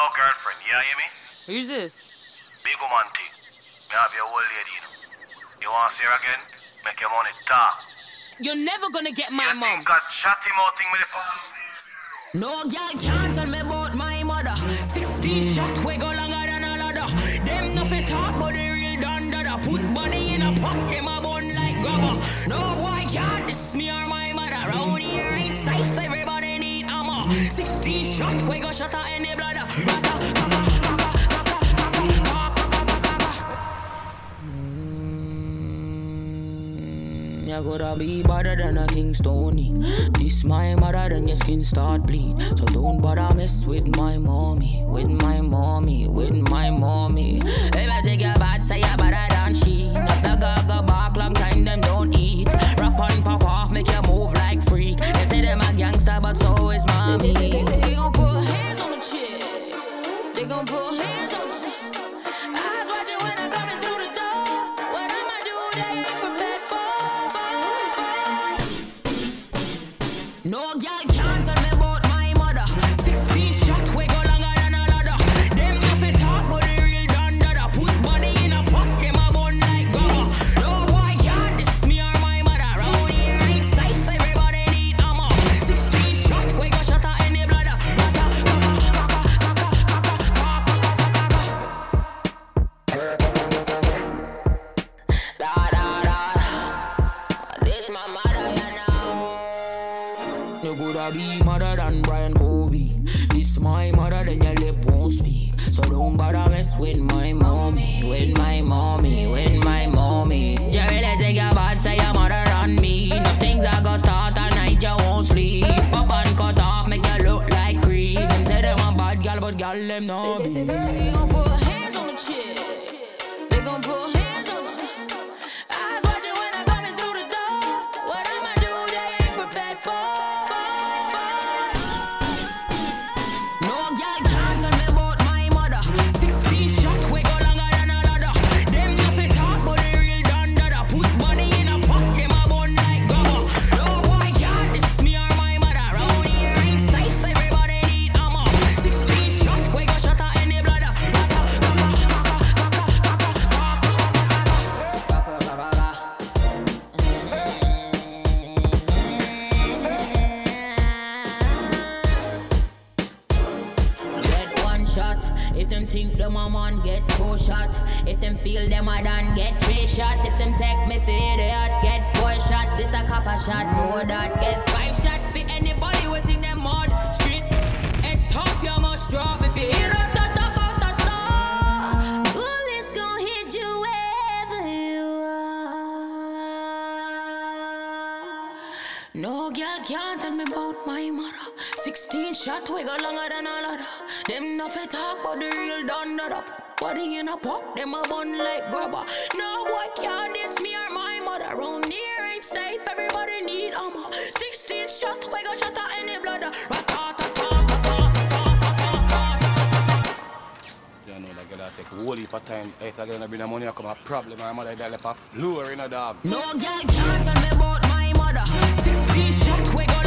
girlfriend, you hear me? Who's this? Big woman thing. Me have your old lady, you know. You want to see her again? Make your money talk. You're never gonna get my you mom. Think that chatty mouth thing with the No girl can't tell me about my mother. 16 shot, we go longer than a ladder. Them nothing talk, but they real done dada. Put body in a pot, them a bun like grabber. No boy can't diss me or my mother. Round here ain't safe, everybody need ammo. 16 shot, we go shut her in the bladder. You gotta be better than a King Stony. This my mother, then your skin start bleed. So don't bother mess with my mommy. With my mommy, with my mommy. If I take your bad, say you're better than she. If the gaga bark, long time them don't eat. Rap on, pop off, make you move like freak. They say them a gangster, but so is mommy. They gon' put hands on the chick. They gon' put hands on the eyes watching when I'm coming through the door. What I'ma do, they ain't prepared for. No girl can't tell me about my mother. 16 shot, we go longer than a ladder. Them nothing talk, but they real done dada. Put body in a pot, them a bun like grabber. No boy can't diss me or my mother. Round here ain't safe, everybody need ammo. 16 shot, we go shut her in the bladder. This my mother, you know. You coulda be mother than Brian Kobe. This my mother, then your lip won't speak. So don't bother mess with my mommy. With my mommy, with my mommy. You really think your bad, say your mother than me. No things I go start at night, you won't sleep. Pop and cut off, make you look like creep. Them say them a bad girl, but girl them no be. They gon' put hands on the chick. They gon' put hands on the eyes watching when I'm coming through the door. What I'ma do, they ain't prepared for. No girl can't tell me about my mother. 16 shot, we go longer than a ladder. Them nothing talk, but they real done dada. Put body in a pot, them a bun like grabber. No boy can't diss me or my mother. Round here ain't safe, everybody need ammo. 16 shot, we go shut her in the bladder. Get one shot. If them think them a man, get 2 shot. If them feel them a done, get 3 shot. If them take me for idiot, get 4 shot. This a copper shot, know that. Get 5 shot for anybody who think them mud. Street and top, you must drop. If you hear up, bullets gon' hit you wherever you are. No girl can't tell me about my mother. 16 shot, we go longer than a ladder. Them nothing talk, but the real done that up. Body in a pot, them a bun like grabber. No boy can't diss me or my mother. Round here ain't safe, everybody need ammo. 16 shot, we go shut her in the bladder. You know that girl take a whole heap of time. If I gonna bring the money, I come a problem. My mother left a floor in a dog. No girl can't tell me about my mother. 16 shot, we go